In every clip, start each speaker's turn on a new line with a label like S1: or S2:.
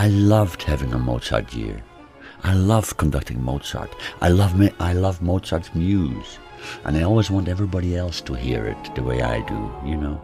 S1: I loved having a Mozart year. I love conducting Mozart. I love Mozart's muse. And I always want everybody else to hear it the way I do, you know.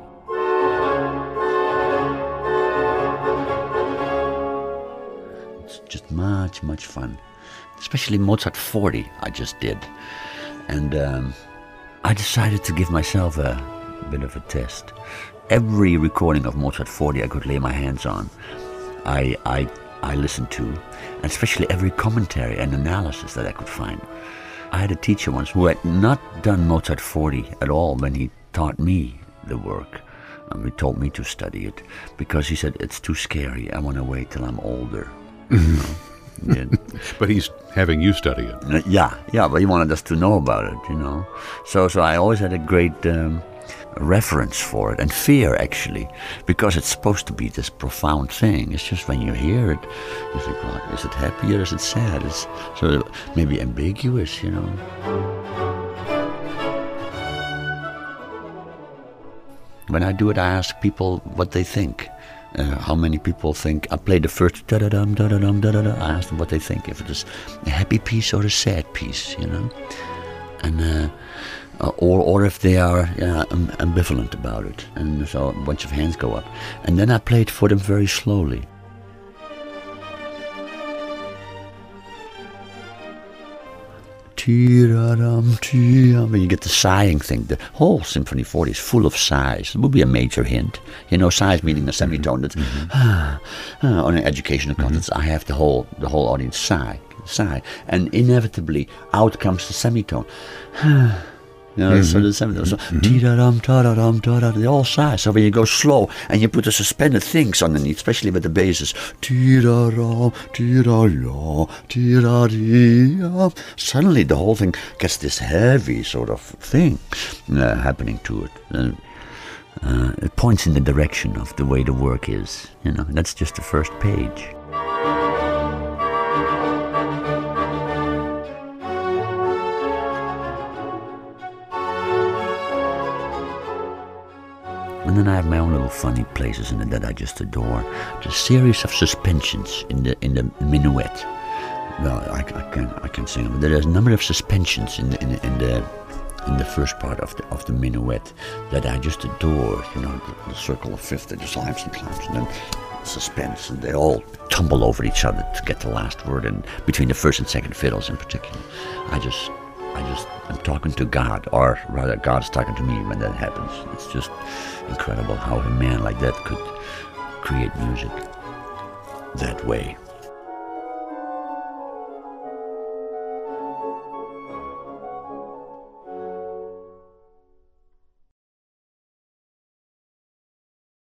S1: It's just much, much fun. Especially Mozart 40 I just did. And I decided to give myself a bit of a test. Every recording of Mozart 40 I could lay my hands on, I listened to, and especially every commentary and analysis that I could find. I had a teacher once who had not done Mozart 40 at all when he taught me the work. He told me to study it because he said, it's too scary. I want to wait till I'm older. You know? Yeah.
S2: But he's having you study it.
S1: Yeah, but he wanted us to know about it, you know. So I always had a great reference for it, and fear actually, because it's supposed to be this profound thing. It's just when you hear it, you think, well, is it happy or is it sad? It's sort of maybe ambiguous, you know. When I do it, I ask people what they think. How many people think I played the first da-da-dum, da-da-dum, da-da-da. I ask them what they think, if it is a happy piece or a sad piece, you know. And or if they are ambivalent about it. And so a bunch of hands go up. And then I play it for them very slowly. When you get the sighing thing, the whole Symphony 40 is full of sighs. It would be a major hint. You know, sighs meaning a semitone. That's on an educational context, I have the whole audience sigh, and inevitably out comes the semitone. You know, so the semitone, so they all sigh. So when you go slow and you put the suspended things underneath, especially with the basses, suddenly the whole thing gets this heavy sort of thing happening to it. It points in the direction of the way the work is. You know, that's just the first page. And then I have my own little funny places in it that I just adore. There's a series of suspensions in the minuet. Well, I can't sing them, but there's a number of suspensions in the first part of the minuet that I just adore. You know, the circle of fifth, they just climbs and climbs, and then suspense, and they all tumble over each other to get the last word, and between the first and second fiddles in particular. I'm talking to God, or rather God's talking to me when that happens. It's just incredible how a man like that could create music that way.